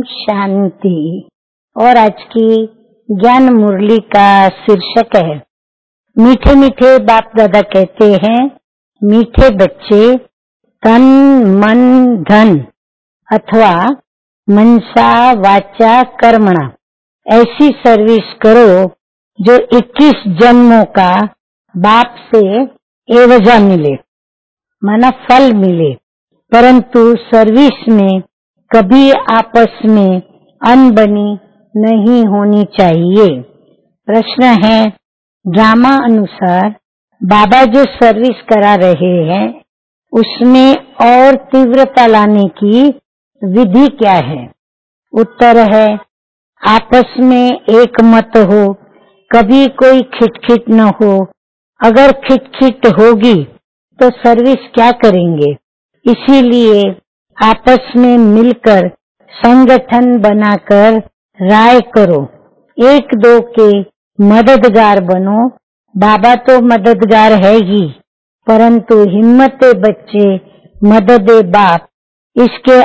शांति। और आज की ज्ञान मुरली का शीर्षक है मीठे मीठे बाप दादा कहते हैं, मीठे बच्चे तन मन धन अथवा मनसा वाचा कर्मणा ऐसी सर्विस करो जो 21 जन्मों का बाप से एवजा मिले, माना फल मिले, परंतु सर्विस में कभी आपस में अनबनी नहीं होनी चाहिए। प्रश्न है, ड्रामा अनुसार बाबा जो सर्विस करा रहे हैं उसमें और तीव्रता लाने की विधि क्या है? उत्तर है, आपस में एक मत हो, कभी कोई खिटखिट न हो। अगर खिटखिट होगी तो सर्विस क्या करेंगे? इसीलिए आपस में मिलकर संगठन बनाकर राय करो, एक दो के मददगार बनो। बाबा तो मददगार है ही, परंतु हिम्मत बच्चे मदद बाप, इसके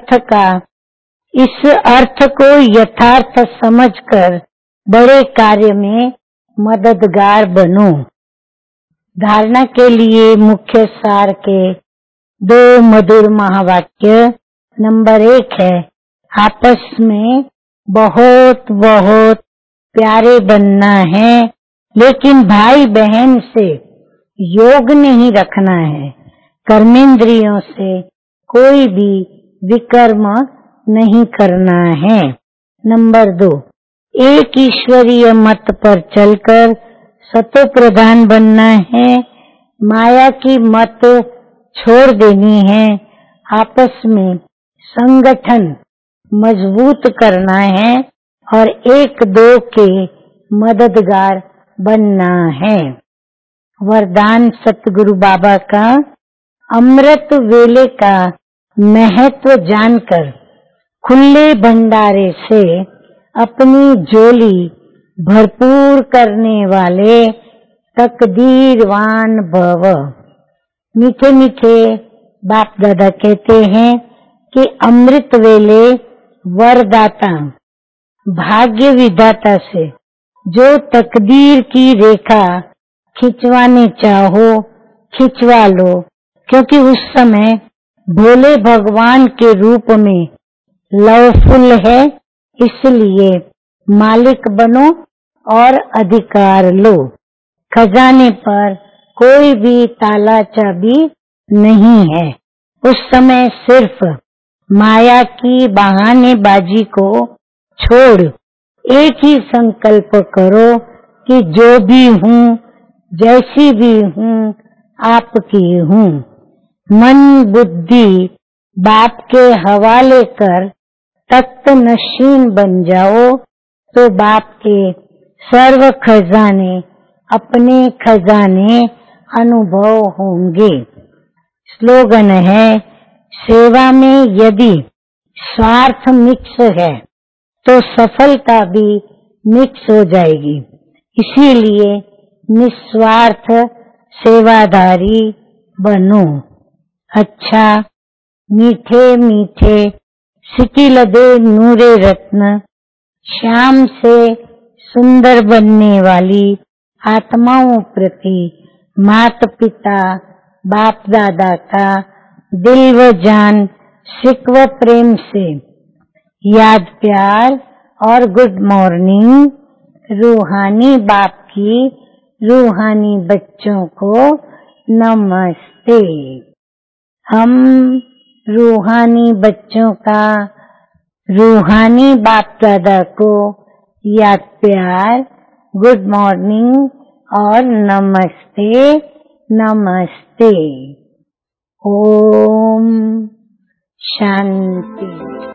इस अर्थ को यथार्थ समझकर बड़े कार्य में मददगार बनो। धारणा के लिए मुख्य सार के 2 मधुर महावाक्य। नंबर 1 है, आपस में बहुत बहुत प्यारे बनना है, लेकिन भाई बहन से योग नहीं रखना है। कर्मेंद्रियों से कोई भी विकर्म नहीं करना है। नंबर 2, एक ईश्वरीय मत पर चलकर सतो प्रधान बनना है, माया की मत छोड़ देनी है, आपस में संगठन मजबूत करना है और एक दो के मददगार बनना है। वरदान सतगुरु बाबा का अमृत वेले का महत्व जानकर खुले भंडारे से अपनी झोली भरपूर करने वाले तकदीरवान भव। मीठे मीठे बाप दादा कहते हैं कि अमृत वेले वरदाता भाग्य विधाता से जो तकदीर की रेखा खिंचवाने चाहो खिंचवा लो, क्योंकि उस समय भोले भगवान के रूप में लवफुल है, इसलिए मालिक बनो और अधिकार लो। खजाने पर कोई भी ताला चाबी नहीं है। उस समय सिर्फ माया की बहानेबाजी को छोड़ एक ही संकल्प करो कि जो भी हूँ, जैसी भी हूँ, आपकी हूँ। मन बुद्धि बाप के हवाले कर तख्त नशीन बन जाओ तो बाप के सर्व खजाने अपने खजाने अनुभव होंगे। स्लोगन है, सेवा में यदि स्वार्थ मिक्स है तो सफलता भी मिक्स हो जाएगी। इसीलिए निस्वार्थ सेवादारी बनो। अच्छा, मीठे मीठे सिकिलदे नूरे रत्न, श्याम से सुंदर बनने वाली आत्माओं प्रति माता पिता बाप दादा का दिल व जान सिक व प्रेम से याद प्यार और गुड मॉर्निंग। रूहानी बाप की रूहानी बच्चों को नमस्ते। हम रूहानी बच्चों का रूहानी बाप दादा को याद प्यार, गुड मॉर्निंग और नमस्ते नमस्ते। ओम शांति।